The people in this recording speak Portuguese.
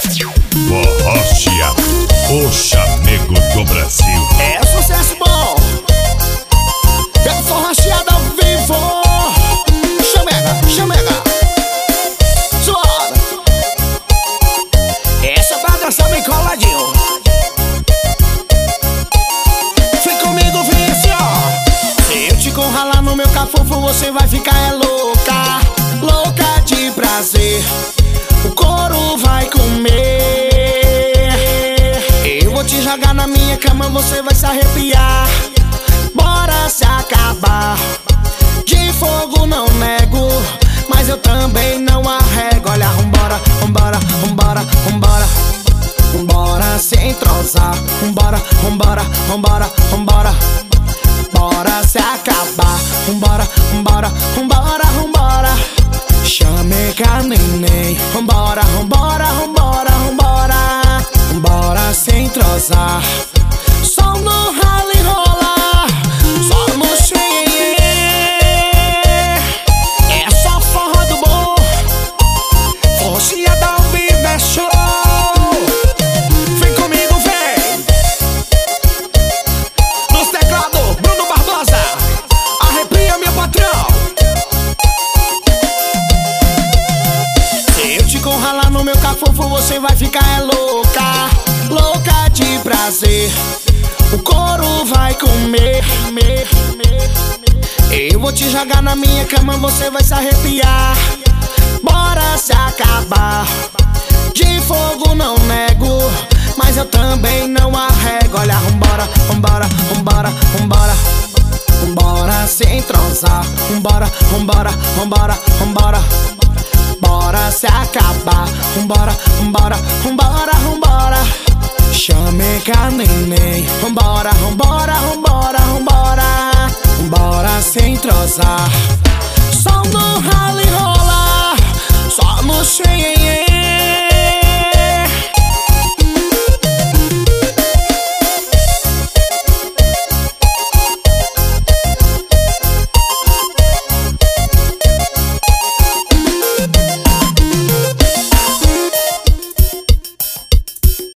Borrocha, o chamego do Brasil. É sucesso bom. É forracheada ao vivo. Chamega, chamega. Suada. Essa é pra dançar bem coladinho. Vem comigo, vem assim, ó. Se eu te encurralar no meu cafofo, você vai ficar louca. Louca de prazer. O couro vai comer. Eu vou te jogar na minha cama, você vai se arrepiar. Bora se acabar. De fogo não nego, mas eu também não arrego. Olha, vambora, vambora, vambora, vambora. Vambora se entrosar. Vambora, vambora, vambora, vambora. Bora se acabar. Vambora, vambora, vambora, vambora. Chamega neném. Vambora, vambora, vambora, vambora. Vambora se entrosar. Só no rala e rola, só no xenhenhen. É só forró do bom. Forrocheada ao vivo é show. Vem comigo, vem. Nos teclados, Bruno Barbosa. Arrepia, meu patrão. Se eu te encurralar no meu cafofo, você vai ficar louca. Louca de prazer. O couro vai comer. Eu vou te jogar na minha cama, você vai se arrepiar. Bora se acabar. De fogo não nego, mas eu também não arrego. Olha, vambora, vambora, vambora, vambora. Vambora se entrosar. Vambora, vambora, vambora, vambora. Bora se acabar. Vambora, vambora, vambora, vambora. Chamega neném. Vambora, vambora, vambora, vambora. Bora se entrosar. Só no rala e rola, só no xenhenhen.